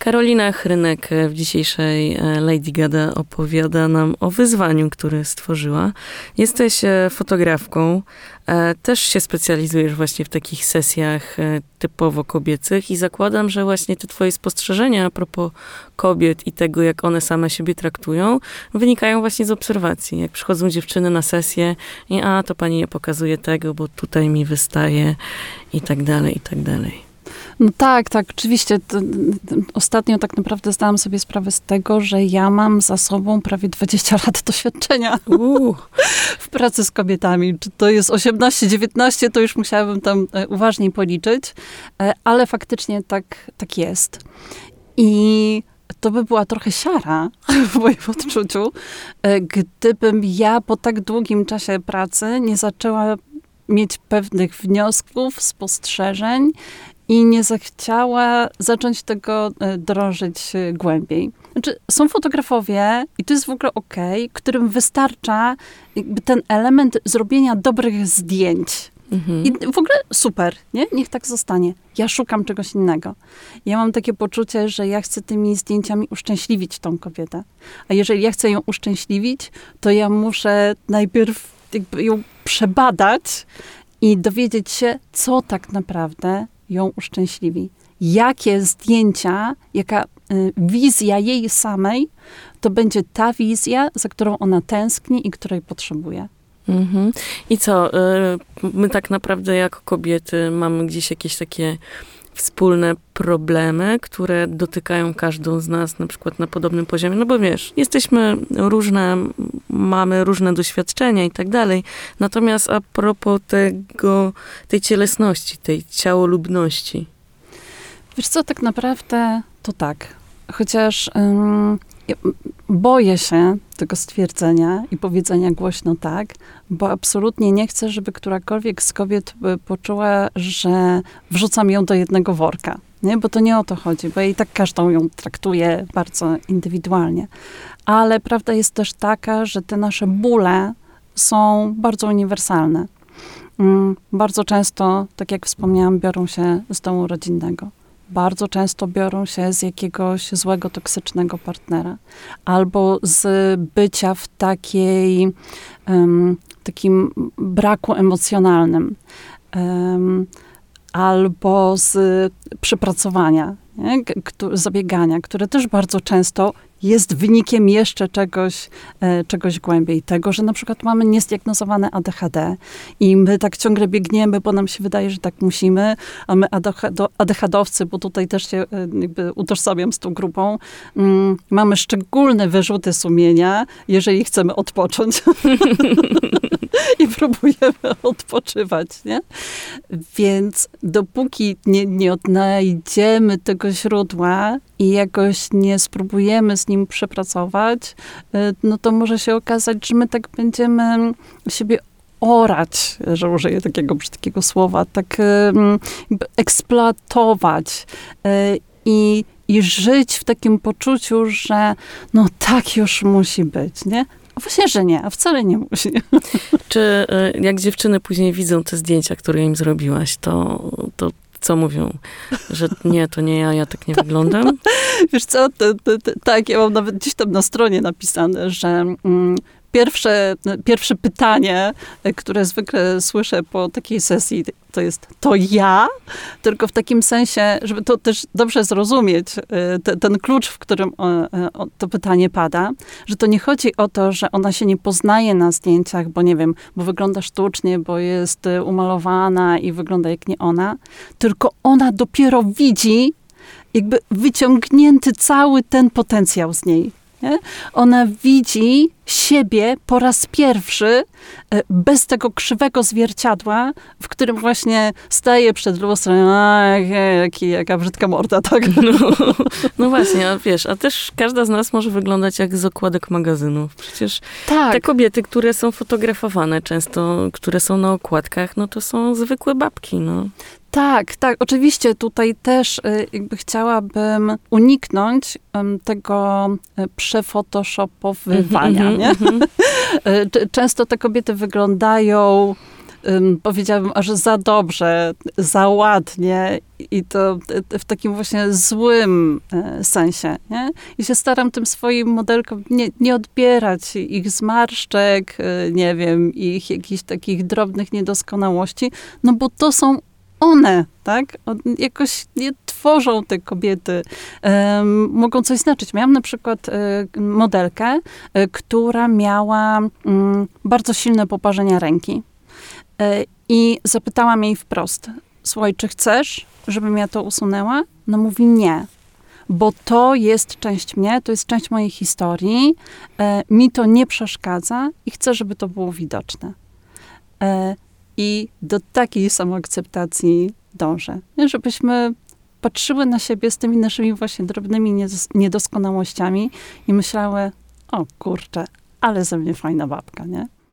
Karolina Chrynek w dzisiejszej Lady Gada opowiada nam o wyzwaniu, które stworzyła. Jesteś fotografką, też się specjalizujesz właśnie w takich sesjach typowo kobiecych i zakładam, że właśnie te twoje spostrzeżenia a propos kobiet i tego, jak one same siebie traktują, wynikają właśnie z obserwacji. Jak przychodzą dziewczyny na sesję i to pani nie pokazuje tego, bo tutaj mi wystaje i tak dalej, i tak dalej. No tak, oczywiście. Ostatnio tak naprawdę zdałam sobie sprawę z tego, że ja mam za sobą prawie 20 lat doświadczenia w pracy z kobietami. Czy to jest 18, 19, to już musiałabym tam uważniej policzyć, ale faktycznie tak jest. I to by była trochę siara w moim odczuciu, gdybym ja po tak długim czasie pracy nie zaczęła mieć pewnych wniosków, spostrzeżeń i nie zechciała zacząć tego drążyć głębiej. Znaczy, są fotografowie, i to jest w ogóle okej, którym wystarcza jakby ten element zrobienia dobrych zdjęć. I w ogóle super, nie? Niech tak zostanie. Ja szukam czegoś innego. Ja mam takie poczucie, że ja chcę tymi zdjęciami uszczęśliwić tą kobietę. A jeżeli ja chcę ją uszczęśliwić, to ja muszę najpierw jakby ją przebadać i dowiedzieć się, co tak naprawdę ją uszczęśliwi. Jakie zdjęcia, jaka wizja jej samej, to będzie ta wizja, za którą ona tęskni i której potrzebuje. I co? My tak naprawdę jako kobiety mamy gdzieś jakieś takie wspólne problemy, które dotykają każdą z nas na przykład na podobnym poziomie. No bo wiesz, jesteśmy różne, mamy różne doświadczenia i tak dalej. Natomiast a propos tej cielesności, tej ciałolubności. Wiesz co, tak naprawdę to tak. Chociaż boję się tego stwierdzenia i powiedzenia głośno tak, bo absolutnie nie chcę, żeby którakolwiek z kobiet poczuła, że wrzucam ją do jednego worka. Nie? Bo to nie o to chodzi, bo ja i tak każdą ją traktuję bardzo indywidualnie. Ale prawda jest też taka, że te nasze bóle są bardzo uniwersalne. Bardzo często, tak jak wspomniałam, biorą się z domu rodzinnego. Bardzo często biorą się z jakiegoś złego, toksycznego partnera. Albo z bycia w takim braku emocjonalnym. Albo z przepracowania, nie? Zabiegania, które też bardzo często jest wynikiem jeszcze czegoś głębiej. Tego, że na przykład mamy niezdiagnozowane ADHD i my tak ciągle biegniemy, bo nam się wydaje, że tak musimy, a my ADHD-owcy, bo tutaj też się jakby utożsamiam z tą grupą, mamy szczególne wyrzuty sumienia, jeżeli chcemy odpocząć. I próbujemy odpoczywać, nie? Więc dopóki nie odnajdziemy tego źródła i jakoś nie spróbujemy z nim przepracować, no to może się okazać, że my tak będziemy siebie orać, że użyję takiego brzydkiego słowa, tak jakby eksploatować i żyć w takim poczuciu, że no tak już musi być, nie? A właśnie, że nie, a wcale nie musi. Czy jak dziewczyny później widzą te zdjęcia, które im zrobiłaś, to co mówią? Że nie, to nie ja tak nie wyglądam? Wiesz co, tak, ja mam nawet gdzieś tam na stronie napisane, że pierwsze pytanie, które zwykle słyszę po takiej sesji, to jest to ja, tylko w takim sensie, żeby to też dobrze zrozumieć, ten klucz, w którym to pytanie pada, że to nie chodzi o to, że ona się nie poznaje na zdjęciach, bo nie wiem, bo wygląda sztucznie, bo jest umalowana i wygląda jak nie ona, tylko ona dopiero widzi jakby wyciągnięty cały ten potencjał z niej. Nie? Ona widzi siebie po raz pierwszy bez tego krzywego zwierciadła, w którym właśnie staje przed lustrem, jaka brzydka morda, tak? No właśnie, a wiesz, a też każda z nas może wyglądać jak z okładek magazynów. Przecież te kobiety, które są fotografowane często, które są na okładkach, no to są zwykłe babki, no. Tak, oczywiście tutaj też jakby chciałabym uniknąć tego przefotoshopowywania, nie? Często te kobiety wyglądają powiedziałabym, aż za dobrze, za ładnie i to w takim właśnie złym sensie, nie? I się staram tym swoim modelkom nie odbierać ich zmarszczek, nie wiem, ich jakichś takich drobnych niedoskonałości, no bo to są one, tak? Jakoś nie tworzą te kobiety, mogą coś znaczyć. Miałam na przykład modelkę, która miała bardzo silne poparzenia ręki i zapytałam jej wprost, słuchaj, czy chcesz, żebym ja to usunęła? No mówi nie, bo to jest część mnie, to jest część mojej historii, mi to nie przeszkadza i chcę, żeby to było widoczne. I do takiej samoakceptacji dążę. Żebyśmy patrzyły na siebie z tymi naszymi właśnie drobnymi niedoskonałościami i myślały, o kurczę, ale ze mnie fajna babka, nie?